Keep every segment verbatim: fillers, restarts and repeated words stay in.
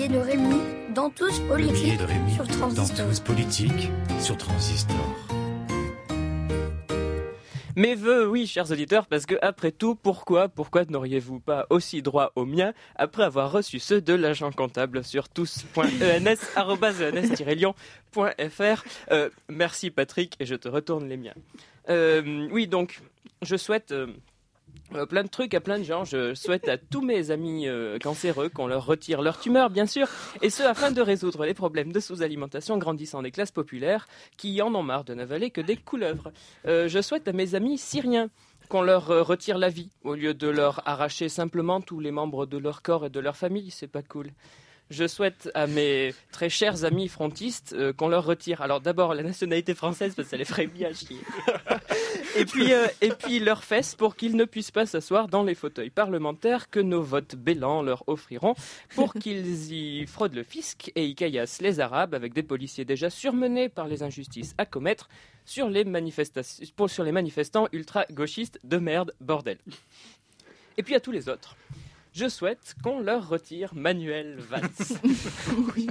billets de Rémi dans Tous Politique de Rémi sur Transistor. Dans Tous Politique sur Transistor. Mes vœux, oui, chers auditeurs, parce que après tout, pourquoi, pourquoi n'auriez-vous pas aussi droit aux miens après avoir reçu ceux de l'agent comptable sur tous point e n s arobase e n s tiret lyon point f r. euh, Merci Patrick, et je te retourne les miens. Euh, oui, donc, je souhaite euh, euh, plein de trucs à plein de gens. Je souhaite à tous mes amis euh, cancéreux qu'on leur retire leur tumeur, bien sûr, et ce afin de résoudre les problèmes de sous-alimentation grandissant des classes populaires qui en ont marre de n'avaler que des couleuvres. Euh, je souhaite à mes amis syriens qu'on leur euh, retire la vie au lieu de leur arracher simplement tous les membres de leur corps et de leur famille. C'est pas cool. Je souhaite à mes très chers amis frontistes euh, qu'on leur retire, alors d'abord la nationalité française parce que ça les ferait bien chier, et puis, euh, et puis leurs fesses pour qu'ils ne puissent pas s'asseoir dans les fauteuils parlementaires que nos votes bêlants leur offriront pour qu'ils y fraudent le fisc et y caillassent les Arabes avec des policiers déjà surmenés par les injustices à commettre sur les, manifestations, pour, sur les manifestants ultra-gauchistes de merde, bordel. Et puis à tous les autres. Je souhaite qu'on leur retire Manuel Valls. Oui,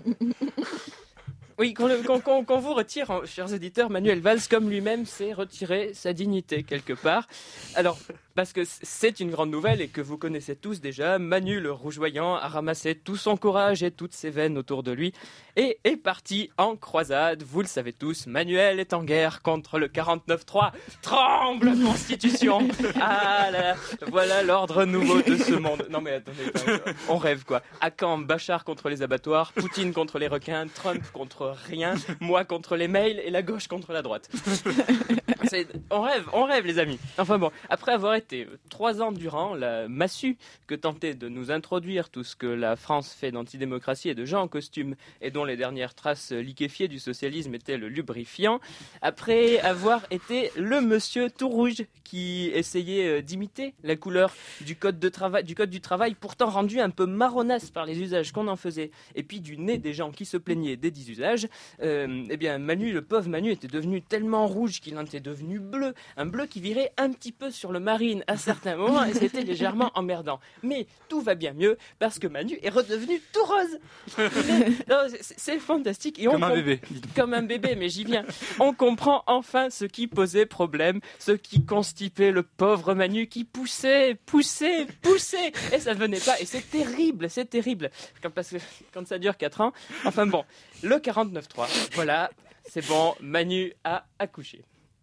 oui qu'on, le, qu'on, qu'on, qu'on vous retire, hein, chers auditeurs, Manuel Valls, comme lui-même s'est retiré sa dignité quelque part. Alors, parce que c'est une grande nouvelle et que vous connaissez tous déjà, Manu le rougeoyant a ramassé tout son courage et toutes ses veines autour de lui et est parti en croisade. Vous le savez tous, Manuel est en guerre contre le quarante-neuf trois. Tremble, Constitution! Ah là là, voilà l'ordre nouveau de ce monde. Non mais attendez, attendez, on rêve quoi. À quand Bachar contre les abattoirs, Poutine contre les requins, Trump contre rien, moi contre les mails et la gauche contre la droite. C'est, on rêve, on rêve les amis. Enfin bon, après avoir été trois ans durant la massue que tentait de nous introduire tout ce que la France fait d'antidémocratie et de gens en costume et dont les dernières traces liquéfiées du socialisme étaient le lubrifiant, après avoir été le monsieur tout rouge qui essayait d'imiter la couleur du code, de travail, du code du travail, pourtant rendu un peu marronasse par les usages qu'on en faisait, et puis du nez des gens qui se plaignaient des dix usages, euh, eh bien Manu, le pauvre Manu, était devenu tellement rouge qu'il en était devenu bleu, un bleu qui virait un petit peu sur le marine à certains moments, et c'était légèrement emmerdant. Mais tout va bien mieux, parce que Manu est redevenu tout rose. Mais, non, c'est, c'est fantastique. Et on Comme un comp- bébé. Comme un bébé, mais j'y viens. On comprend enfin ce qui posait problème, ce qui constipait le pauvre Manu qui poussait, poussait, poussait, et ça venait pas. Et c'est terrible, c'est terrible. Quand, parce que quand ça dure quatre ans, enfin bon, le quarante-neuf trois, voilà, c'est bon, Manu a accouché.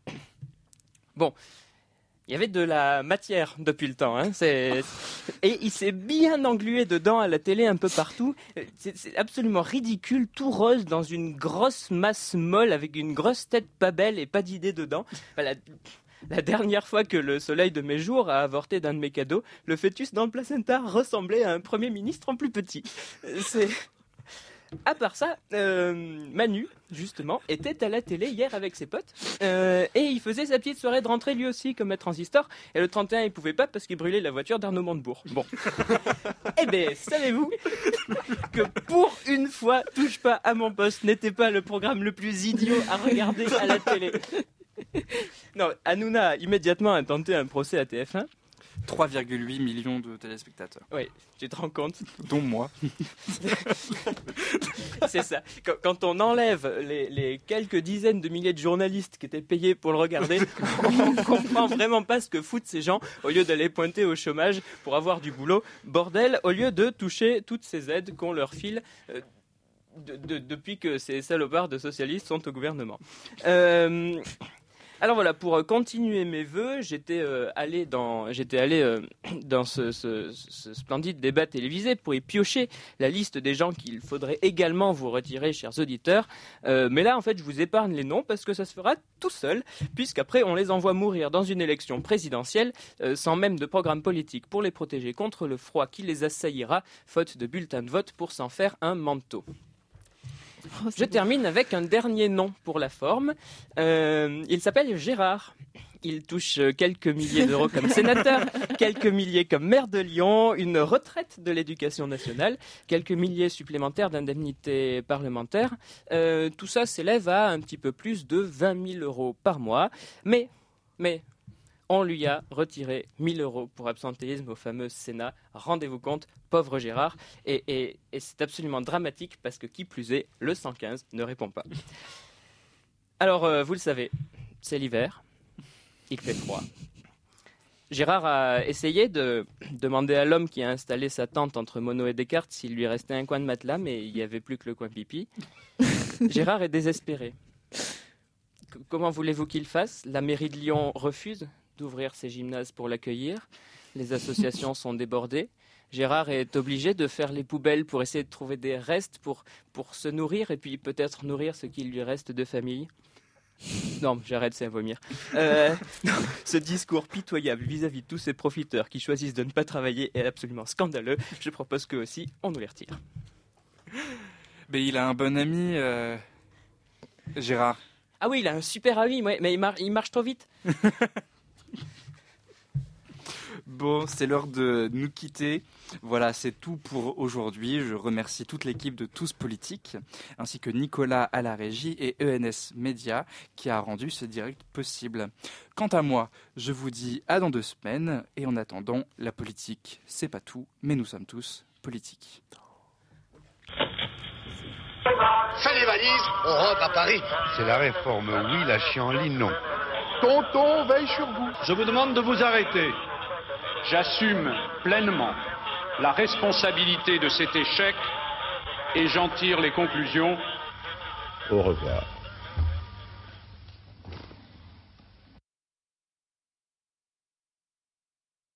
Bon, il y avait de la matière depuis le temps, hein, c'est... et il s'est bien englué dedans à la télé un peu partout. C'est, c'est absolument ridicule, tout rose dans une grosse masse molle avec une grosse tête pas belle et pas d'idée dedans. Voilà. La dernière fois que le soleil de mes jours a avorté d'un de mes cadeaux, le fœtus dans le placenta ressemblait à un premier ministre en plus petit. C'est... À part ça, euh, Manu, justement, était à la télé hier avec ses potes euh, et il faisait sa petite soirée de rentrée lui aussi comme à Transistor, et le trente et un il pouvait pas parce qu'il brûlait la voiture d'Arnaud Montebourg. Bon. Eh ben, savez-vous que pour une fois, Touche pas à mon poste n'était pas le programme le plus idiot à regarder à la télé. Non, Hanouna a immédiatement intenté un procès à T F un. trois virgule huit millions de téléspectateurs. Oui, tu te rends compte? Dont moi. C'est ça. Quand, quand on enlève les, les quelques dizaines de milliers de journalistes qui étaient payés pour le regarder, on comprend vraiment pas ce que foutent ces gens au lieu d'aller pointer au chômage pour avoir du boulot. Bordel, au lieu de toucher toutes ces aides qu'on leur file euh, de, de, depuis que ces salopards de socialistes sont au gouvernement. Euh... Alors voilà, pour continuer mes vœux, j'étais euh, allé dans, j'étais allé euh, dans ce, ce, ce splendide débat télévisé pour y piocher la liste des gens qu'il faudrait également vous retirer, chers auditeurs. Euh, mais là, en fait, je vous épargne les noms parce que ça se fera tout seul, puisqu'après, on les envoie mourir dans une élection présidentielle, euh, sans même de programme politique pour les protéger contre le froid qui les assaillira, faute de bulletins de vote pour s'en faire un manteau. Oh, Je beau. termine avec un dernier nom pour la forme. Euh, il s'appelle Gérard. Il touche quelques milliers d'euros comme sénateur, quelques milliers comme maire de Lyon, une retraite de l'éducation nationale, quelques milliers supplémentaires d'indemnités parlementaires. Euh, tout ça s'élève à un petit peu plus de vingt mille euros par mois. Mais, mais, On lui a retiré mille euros pour absentéisme au fameux Sénat. Rendez-vous compte, pauvre Gérard. Et, et, et c'est absolument dramatique parce que qui plus est, le cent quinze ne répond pas. Alors, euh, vous le savez, c'est l'hiver. Il fait froid. Gérard a essayé de demander à l'homme qui a installé sa tente entre Monod et Descartes s'il lui restait un coin de matelas, mais il n'y avait plus que le coin pipi. Gérard est désespéré. C- comment voulez-vous qu'il fasse ? La mairie de Lyon refuse d'ouvrir ses gymnases pour l'accueillir. Les associations sont débordées. Gérard est obligé de faire les poubelles pour essayer de trouver des restes pour, pour se nourrir et puis peut-être nourrir ce qu'il lui reste de famille. Non, j'arrête, c'est à vomir. Euh, non, ce discours pitoyable vis-à-vis de tous ces profiteurs qui choisissent de ne pas travailler est absolument scandaleux. Je propose qu'eux aussi, on nous les retire. Mais il a un bon ami, euh, Gérard. Ah oui, il a un super ami, ouais, mais il, mar- il marche trop vite. Bon, c'est l'heure de nous quitter. Voilà, c'est tout pour aujourd'hui. Je remercie toute l'équipe de Tous Politiques, ainsi que Nicolas à la régie et E N S Média qui a rendu ce direct possible. Quant à moi, je vous dis à dans deux semaines. Et en attendant, la politique, c'est pas tout, mais nous sommes tous politiques. Fais les valises, on rentre à Paris. C'est la réforme, oui, la chienlit, non. Tonton veille sur vous. Je vous demande de vous arrêter. J'assume pleinement la responsabilité de cet échec et j'en tire les conclusions. Au revoir.